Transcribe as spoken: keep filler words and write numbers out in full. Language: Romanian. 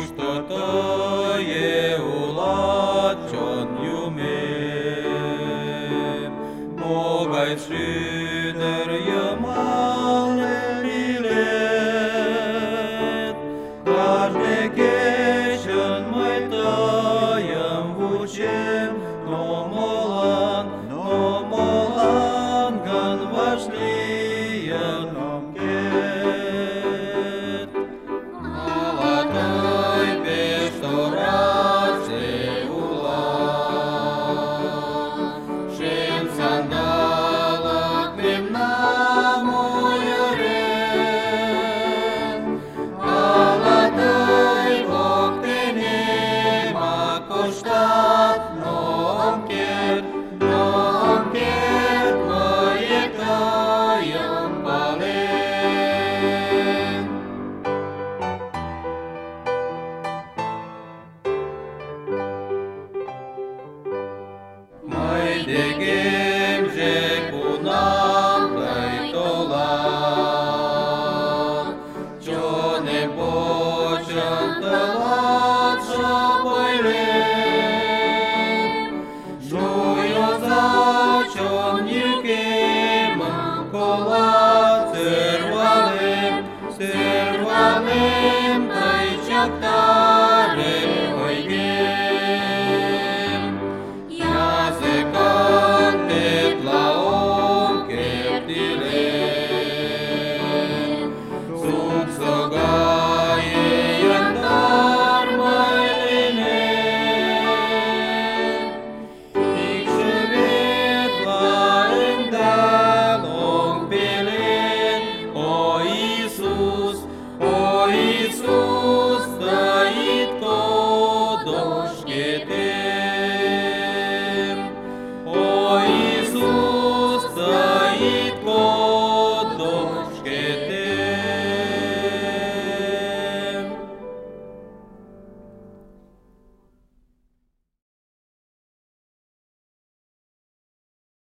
Tăie ulat ce-on iumim, mogaj šiner je male bilet, каждый кешен мы таем вучем, но молан, но молан ган вашлия нам кет. Молодой бесторачный улан, шем сандалах мим на мой рен, молодой воктене макоштат, ном кет, ном кет, мое таем бален. Mai degem je kunam daitolan, čo ne počan talat šapoilen, žujo za čom nikem kolat servalem, servalem tai čakta.